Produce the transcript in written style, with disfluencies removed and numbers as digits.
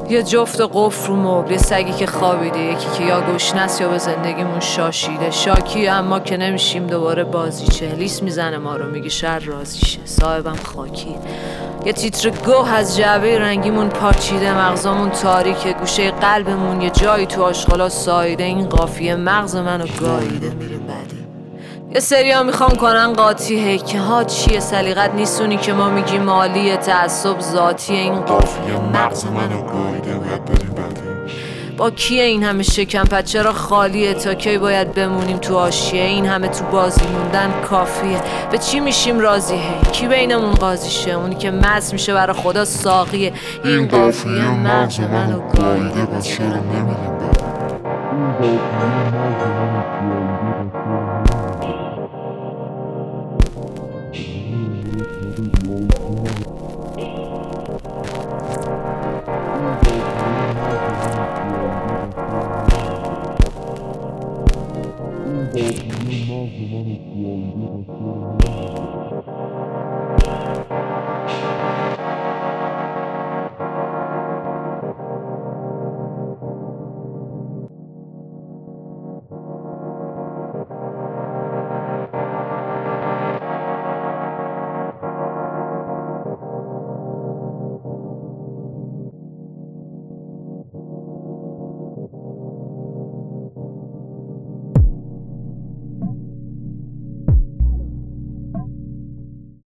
یه جفت قفل رو مبل، یه سگی که خوابیده، یکی که یا گشنست یا به زندگیمون شاشیده. شاکی اما که نمیشیم دوباره بازیچه، لیس میزنه ما رو میگه شر رازیشه. صاحبم خاکی، یه تیتر گوه از جعبه رنگیمون پاچیده. مغزامون تاریکه، گوشه قلبمون یه جایی تو آشغالا سایده. این قافیه مغز منو گاییده میریم بعدی. یه سریا میخوان کنن قاطی، که ها چیه سلیقت نیستونی که ما میگیم مالیه. تعصب ذاتیه، این قافیه مغز منو گاییده باید بریم بعدی. با کیه این همه شکم پد چرا خالیه؟ تا کی باید بمونیم تو حاشیه؟ این همه تو بازی موندن کافیه. به چی میشیم راضی؟ کی بینمون قاضیشه؟ اونی که مست میشه برا خدا ساقیه. این قافیه مغز منو گاییده بس چرا نمیریم بعدی. این